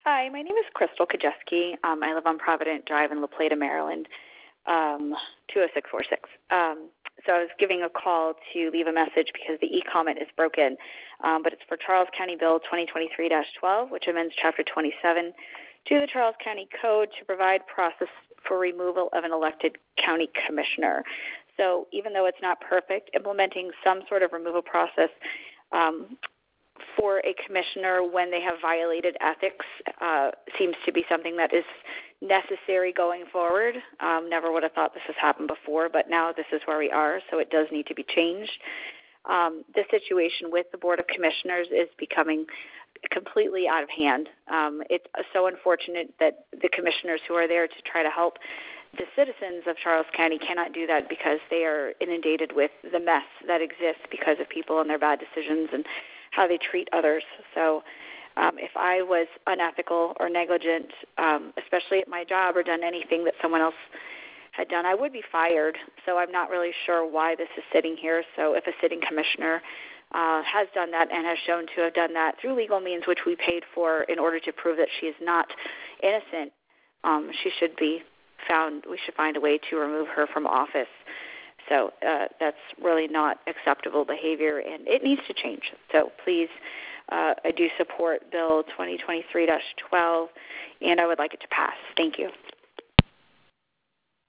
Hi, my name is Crystal Kajeski. I live on Provident Drive in La Plata, Maryland, 20646. So I was giving a call to leave a message because the e-comment is broken, but it's for Charles County Bill 2023-12, which amends Chapter 27 to the Charles County Code to provide process for removal of an elected county commissioner. So even though it's not perfect, implementing some sort of removal process for a commissioner when they have violated ethics seems to be something that is necessary going forward. Never would have thought this has happened before, but now this is where we are, so it does need to be changed. The situation with the Board of Commissioners is becoming completely out of hand. It's so unfortunate that the commissioners who are there to try to help the citizens of Charles County cannot do that because they are inundated with the mess that exists because of people and their bad decisions and how they treat others. So if I was unethical or negligent, especially at my job, or done anything that someone else had done, I would be fired. So I'm not really sure why this is sitting here. So if a sitting commissioner has done that and has shown to have done that through legal means, which we paid for in order to prove that she is not innocent, she should be found. We should find a way to remove her from office. So that's really not acceptable behavior, and it needs to change. So please, I do support Bill 2023-12, and I would like it to pass. Thank you.